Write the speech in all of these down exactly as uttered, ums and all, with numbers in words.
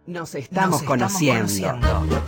Nos estamos, Nos estamos conociendo. conociendo.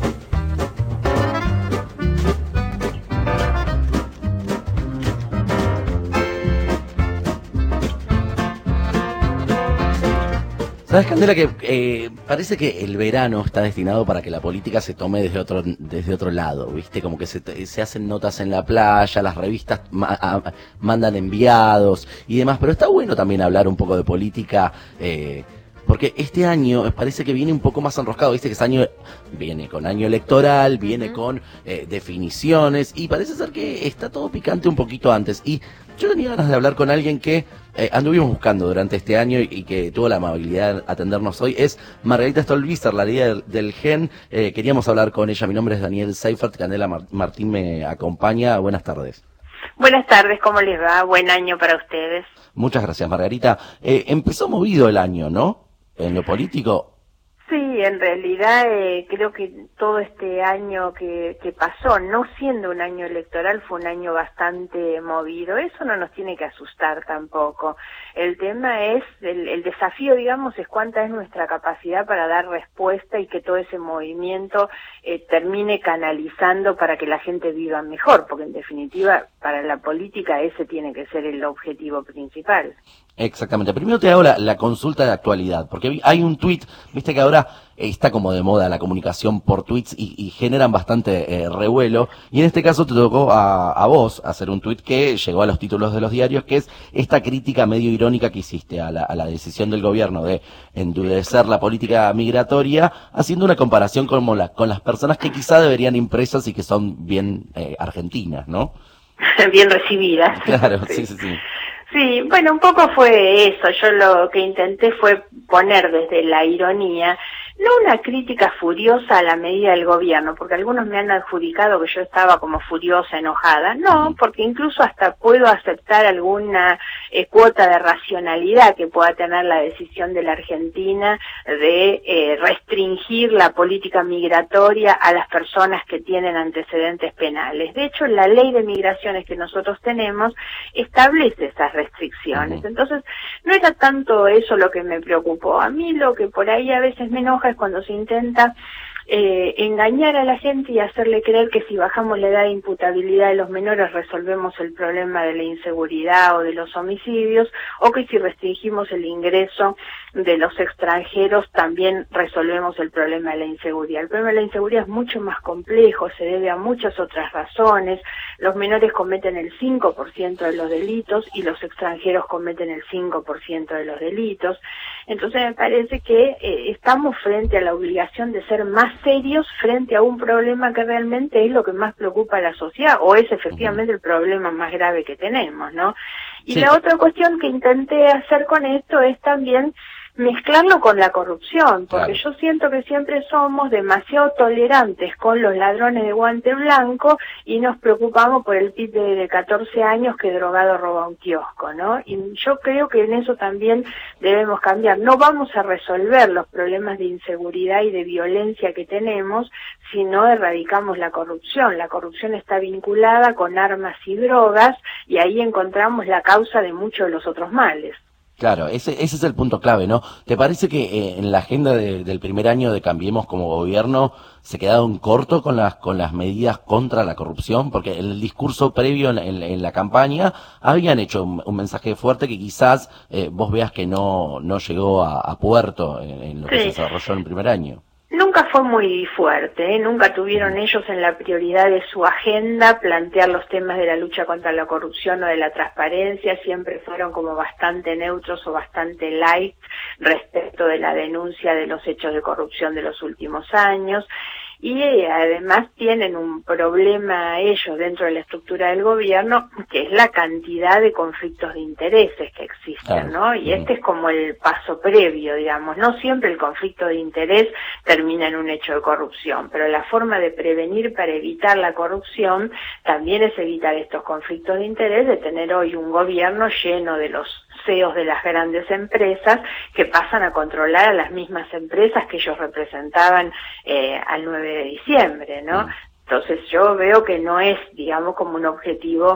¿Sabes, Candela, que eh, parece que el verano está destinado para que la política se tome desde otro desde otro lado, ¿viste? Como que se, se hacen notas en la playa, las revistas ma a, mandan enviados y demás, pero está bueno también hablar un poco de política, eh, porque este año parece que viene un poco más enroscado, ¿viste? Que este año viene con año electoral, viene uh-huh. con eh, definiciones, y parece ser que está todo picante un poquito antes, y yo tenía ganas de hablar con alguien que eh, anduvimos buscando durante este año y, y que tuvo la amabilidad de atendernos hoy. Es Margarita Stolbizer, la líder del G E N. Eh, queríamos hablar con ella. Mi nombre es Daniel Seifert. Candela Mar Martín me acompaña. Buenas tardes. Buenas tardes, ¿cómo les va? Buen año para ustedes. Muchas gracias, Margarita. Eh, empezó movido el año, ¿no? En lo político. Sí, en realidad eh, creo que todo este año que, que pasó, no siendo un año electoral, fue un año bastante movido. Eso no nos tiene que asustar tampoco. El tema es, el, el desafío, digamos, es cuánta es nuestra capacidad para dar respuesta y que todo ese movimiento eh, termine canalizando para que la gente viva mejor, porque en definitiva, para la política ese tiene que ser el objetivo principal. Exactamente. Primero te hago la, la consulta de actualidad, porque hay un tuit, viste que ahora está como de moda la comunicación por tweets y, y generan bastante eh, revuelo, y en este caso te tocó a, a vos hacer un tuit que llegó a los títulos de los diarios, que es esta crítica medio irónica que hiciste a la, a la decisión del gobierno de endurecer la política migratoria, haciendo una comparación con, la, con las personas que quizá deberían impresas y que son bien eh, argentinas, ¿no? Bien recibidas. Claro, sí, sí, sí. Sí, bueno, un poco fue eso. Yo lo que intenté fue poner desde la ironía, no una crítica furiosa a la medida del gobierno, porque algunos me han adjudicado que yo estaba como furiosa, enojada. No, porque incluso hasta puedo aceptar alguna eh, cuota de racionalidad que pueda tener la decisión de la Argentina de eh, restringir la política migratoria a las personas que tienen antecedentes penales. De hecho, la ley de migraciones que nosotros tenemos establece esas restricciones. Entonces, no era tanto eso lo que me preocupó. A mí lo que por ahí a veces me enoja es cuando se intenta eh, engañar a la gente y hacerle creer que si bajamos la edad de imputabilidad de los menores resolvemos el problema de la inseguridad o de los homicidios, o que si restringimos el ingreso de los extranjeros también resolvemos el problema de la inseguridad. El problema de la inseguridad es mucho más complejo, se debe a muchas otras razones. Los menores cometen el cinco por ciento de los delitos y los extranjeros cometen el cinco por ciento de los delitos. Entonces me parece que eh, estamos frente a la obligación de ser más serios frente a un problema que realmente es lo que más preocupa a la sociedad, o es efectivamente el problema más grave que tenemos, ¿no? Y sí. La otra cuestión que intenté hacer con esto es también mezclarlo con la corrupción, porque claro. Yo siento que siempre somos demasiado tolerantes con los ladrones de guante blanco y nos preocupamos por el pibe de catorce años que drogado roba un kiosco, ¿no? Y yo creo que en eso también debemos cambiar. No vamos a resolver los problemas de inseguridad y de violencia que tenemos si no erradicamos la corrupción. La corrupción está vinculada con armas y drogas y ahí encontramos la causa de muchos de los otros males. Claro, ese, ese es el punto clave, ¿no? ¿Te parece que eh, en la agenda de, del primer año de Cambiemos como gobierno se quedaron corto con las con las medidas contra la corrupción? Porque en el discurso previo en, en, en la campaña habían hecho un, un mensaje fuerte que quizás eh, vos veas que no no llegó a, a puerto en, en lo que sí. se desarrolló en el primer año. Nunca fue muy fuerte, ¿eh? Nunca tuvieron ellos en la prioridad de su agenda plantear los temas de la lucha contra la corrupción o de la transparencia, siempre fueron como bastante neutros o bastante light respecto de la denuncia de los hechos de corrupción de los últimos años. Y eh, además tienen un problema ellos dentro de la estructura del gobierno, que es la cantidad de conflictos de intereses que existen, ¿no? Y este es como el paso previo, digamos. No siempre el conflicto de interés termina en un hecho de corrupción, pero la forma de prevenir para evitar la corrupción también es evitar estos conflictos de interés, de tener hoy un gobierno lleno de los C E Os de las grandes empresas que pasan a controlar a las mismas empresas que ellos representaban eh, al nueve de diciembre, ¿no? Entonces yo veo que no es, digamos, como un objetivo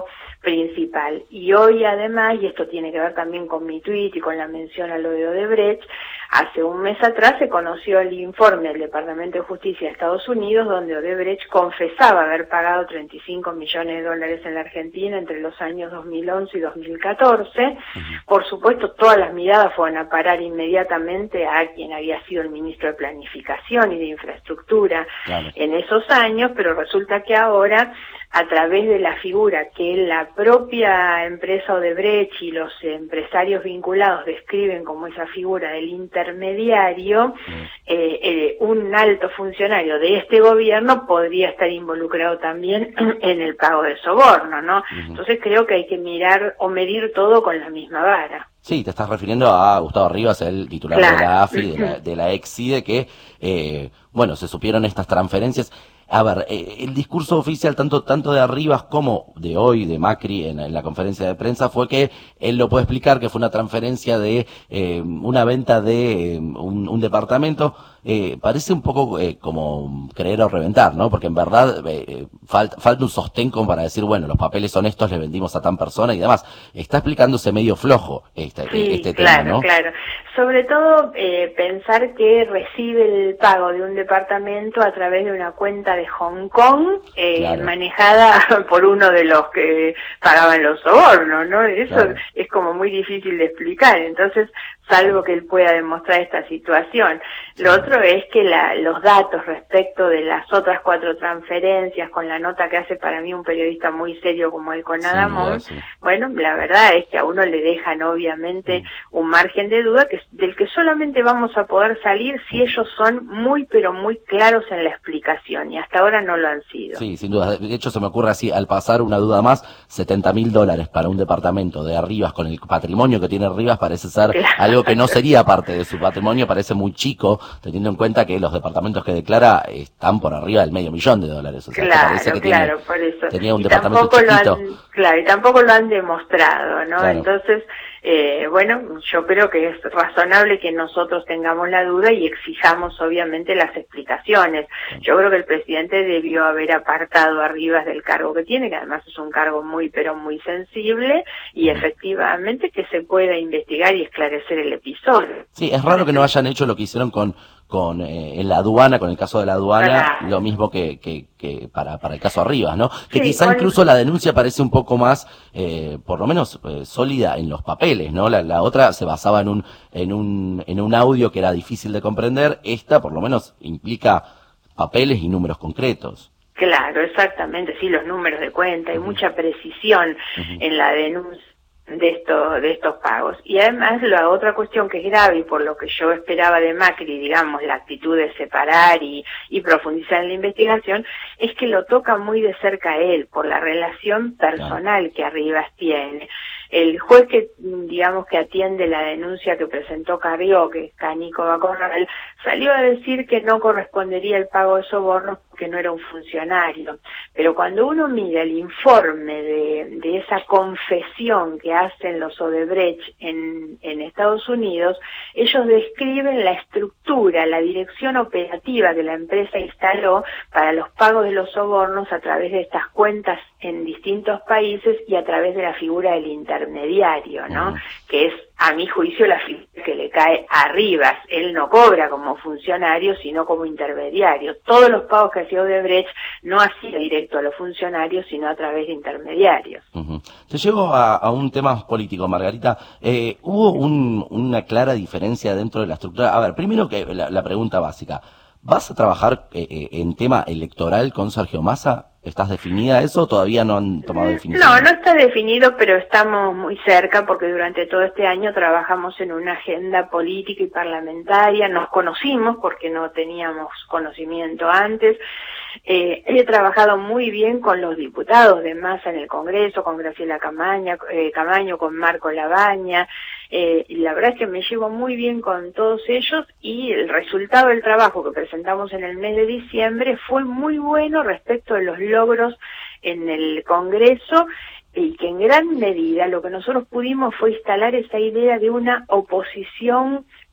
principal. Y hoy además, y esto tiene que ver también con mi tuit y con la mención a lo de Odebrecht, hace un mes atrás se conoció el informe del Departamento de Justicia de Estados Unidos donde Odebrecht confesaba haber pagado treinta y cinco millones de dólares en la Argentina entre los años dos mil once y dos mil catorce. Uh-huh. Por supuesto, todas las miradas fueron a parar inmediatamente a quien había sido el ministro de Planificación y de Infraestructura claro. en esos años, pero resulta que ahora, a través de la figura que la propia empresa Odebrecht y los empresarios vinculados describen como esa figura del intermediario, mm. eh, eh, un alto funcionario de este gobierno podría estar involucrado también en el pago de soborno, ¿no? Mm. Entonces creo que hay que mirar o medir todo con la misma vara. Sí, te estás refiriendo a Gustavo Rivas, el titular claro. de la A F I, de la, de la ex CIDE, que, eh, bueno, se supieron estas transferencias. A ver, eh, el discurso oficial tanto tanto de Arribas como de hoy, de Macri, en, en la conferencia de prensa, fue que él lo puede explicar, que fue una transferencia de eh, una venta de eh, un, un departamento. Eh, parece un poco eh, como creer o reventar, ¿no? Porque en verdad eh, falta, falta un sostén como para decir, bueno, los papeles son estos, le vendimos a tan persona y demás. Está explicándose medio flojo este, sí, este claro, tema, ¿no? Claro, sobre todo eh, pensar que recibe el pago de un departamento a través de una cuenta de Hong Kong eh, claro. manejada por uno de los que pagaban los sobornos, ¿no? Eso claro. es como muy difícil de explicar, entonces, salvo que él pueda demostrar esta situación. Lo otro es que la, los datos respecto de las otras cuatro transferencias, con la nota que hace para mí un periodista muy serio como el Conadamón, sí, sí. bueno, la verdad es que a uno le dejan obviamente mm. un margen de duda que, del que solamente vamos a poder salir si ellos son muy pero muy claros en la explicación, y hasta ahora no lo han sido. Sí, sin duda. De hecho, se me ocurre así, al pasar una duda más, setenta mil dólares para un departamento de Arribas, con el patrimonio que tiene Arribas, parece ser claro. algo que no sería parte de su patrimonio, parece muy chico, teniendo en cuenta que los departamentos que declara están por arriba del medio millón de dólares. O sea, claro, que parece que claro, tiene, por eso. tenía un y departamento chiquito. Han, claro, y tampoco lo han demostrado, ¿no? Claro. Entonces, eh, bueno, yo creo que es razonable que nosotros tengamos la duda y exijamos obviamente las explicaciones. Yo creo que el presidente debió haber apartado a Rivas del cargo que tiene, que además es un cargo muy pero muy sensible, y efectivamente que se pueda investigar y esclarecer el episodio. Sí, es raro que no hayan hecho lo que hicieron con con eh, en la aduana, con el caso de la aduana, claro. lo mismo que que, que para para el caso Arribas, ¿no? Que sí, quizá con... incluso la denuncia parece un poco más, eh, por lo menos eh, sólida en los papeles, ¿no? La, la otra se basaba en un en un en un audio que era difícil de comprender. Esta, por lo menos, implica papeles y números concretos. Claro, exactamente, sí, los números de cuenta, hay uh-huh. mucha precisión uh-huh. en la denuncia de estos de estos pagos. Y además la otra cuestión que es grave, y por lo que yo esperaba de Macri, digamos, la actitud de separar y, y profundizar en la investigación, es que lo toca muy de cerca a él, por la relación personal que Arribas tiene. El juez que, digamos, que atiende la denuncia que presentó Carrió, que es Canico Bacorral, salió a decir que no correspondería el pago de sobornos porque no era un funcionario. Pero cuando uno mira el informe de, de esa confesión que hacen los Odebrecht en, en Estados Unidos, ellos describen la estructura, la dirección operativa que la empresa instaló para los pagos de los sobornos a través de estas cuentas en distintos países y a través de la figura del intermediario, ¿no? Uh-huh. Que es, a mi juicio, la figura que le cae a Rivas. Él no cobra como funcionario, sino como intermediario. Todos los pagos que hacía Odebrecht no hacía directo a los funcionarios, sino a través de intermediarios. Uh-huh. Te llevo a, a un tema político, Margarita. Eh, ¿Hubo un, una clara diferencia dentro de la estructura? A ver, primero que la, la pregunta básica. ¿Vas a trabajar eh, en tema electoral con Sergio Massa? ¿Estás definida eso o todavía no han tomado definición? No, no está definido, pero estamos muy cerca porque durante todo este año trabajamos en una agenda política y parlamentaria. Nos conocimos porque no teníamos conocimiento antes. Eh, he trabajado muy bien con los diputados de Massa en el Congreso, con Graciela Camaña, eh, Camaño, con Marco Labaña. Eh, y la verdad es que me llevo muy bien con todos ellos, y el resultado del trabajo que presentamos en el mes de diciembre fue muy bueno respecto de los logros en el Congreso, y que en gran medida lo que nosotros pudimos fue instalar esa idea de una oposición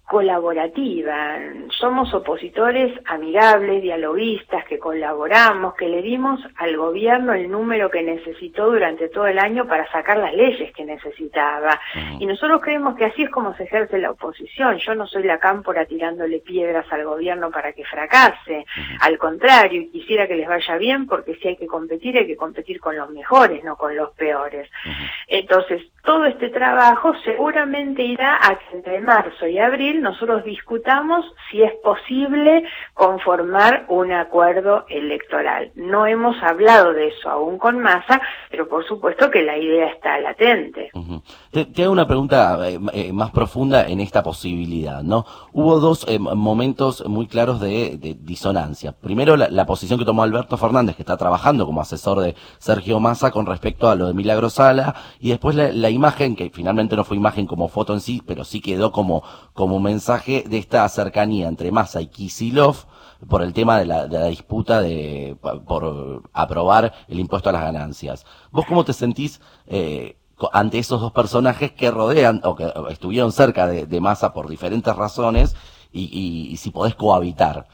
colaborativa. Somos opositores amigables, dialoguistas, que colaboramos, que le dimos al gobierno el número que necesitó durante todo el año para sacar las leyes que necesitaba. Uh-huh. Y nosotros creemos que así es como se ejerce la oposición. Yo no soy la cámpora tirándole piedras al gobierno para que fracase. Uh-huh. Al contrario, quisiera que les vaya bien, porque si hay que competir, hay que competir con los mejores, no con los peores. Uh-huh. Entonces, todo este trabajo seguramente irá a que entre marzo y abril nosotros discutamos si es posible conformar un acuerdo electoral. No hemos hablado de eso aún con Massa, pero por supuesto que la idea está latente. Uh-huh. Te, te hago una pregunta eh, eh, más profunda en esta posibilidad, ¿no? Hubo dos eh, momentos muy claros de, de disonancia. Primero, la, la posición que tomó Alberto Fernández, que está trabajando como asesor de Sergio Massa con respecto a lo de Milagro Sala, y después la, la imagen, que finalmente no fue imagen como foto en sí, pero sí quedó como, como mensaje de esta cercanía entre Massa y Kicillof por el tema de la, de la disputa de por aprobar el impuesto a las ganancias. ¿Vos cómo te sentís eh, ante esos dos personajes que rodean o que estuvieron cerca de, de Massa por diferentes razones y, y, y si podés cohabitar?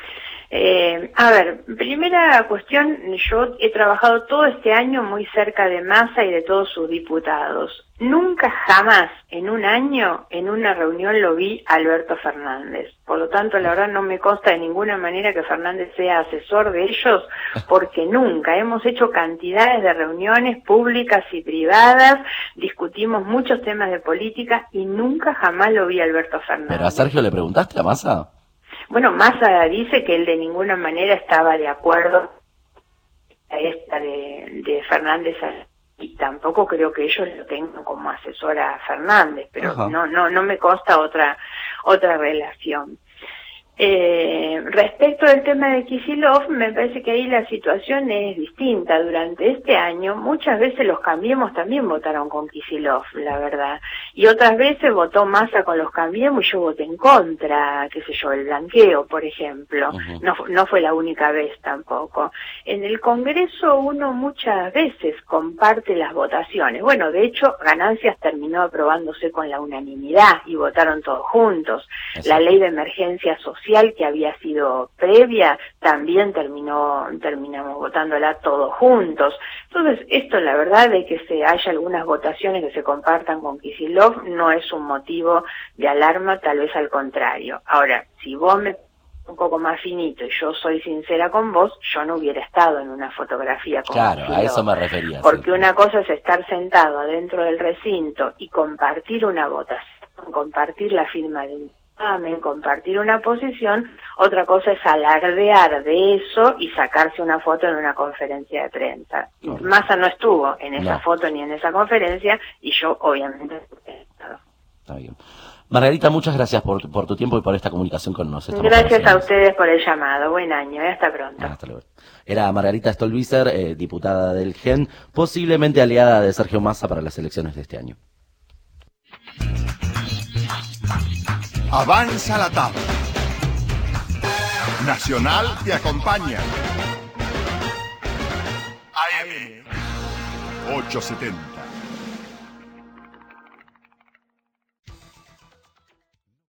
Eh, a ver, primera cuestión, yo he trabajado todo este año muy cerca de Massa y de todos sus diputados. Nunca jamás en un año, en una reunión, lo vi a Alberto Fernández. Por lo tanto, la verdad no me consta de ninguna manera que Fernández sea asesor de ellos, porque nunca. Hemos hecho cantidades de reuniones públicas y privadas, discutimos muchos temas de política y nunca jamás lo vi a Alberto Fernández. ¿Pero a Sergio le preguntaste a Massa? Bueno, Massa dice que él de ninguna manera estaba de acuerdo a esta de, de Fernández, y tampoco creo que ellos lo tengan como asesora a Fernández, pero Ajá. no no no me consta otra otra relación. Eh, respecto al tema de Kicillof, me parece que ahí la situación es distinta. Durante este año, muchas veces los Cambiemos también votaron con Kicillof, la verdad. Y otras veces votó Massa con los Cambiemos y yo voté en contra, qué sé yo, el blanqueo, por ejemplo. Uh-huh. No, no fue la única vez tampoco. En el Congreso uno muchas veces comparte las votaciones. Bueno, de hecho, Ganancias terminó aprobándose con la unanimidad y votaron todos juntos. Eso. La ley de emergencia social que había sido previa, también terminó, terminamos votándola todos juntos. Entonces, esto la verdad de que se haya algunas votaciones que se compartan con Kicillof no es un motivo de alarma, tal vez al contrario. Ahora, si vos me un poco más finito y yo soy sincera con vos, yo no hubiera estado en una fotografía con Claro, Kicillof, a eso me refería. Porque sí. una cosa es estar sentado adentro del recinto y compartir una votación, compartir la firma de un en compartir una posición, otra cosa es alardear de eso y sacarse una foto en una conferencia de prensa. No. Massa no estuvo en esa no. foto ni en esa conferencia y yo obviamente he estado. Está bien. Margarita, muchas gracias por, por tu tiempo y por esta comunicación con nosotros. Gracias a ustedes por el llamado. Buen año y hasta pronto. Hasta luego. Era Margarita Stolbizer, eh, diputada del G E N, posiblemente aliada de Sergio Massa para las elecciones de este año. Avanza la tabla. Nacional te acompaña. A M ochocientos setenta.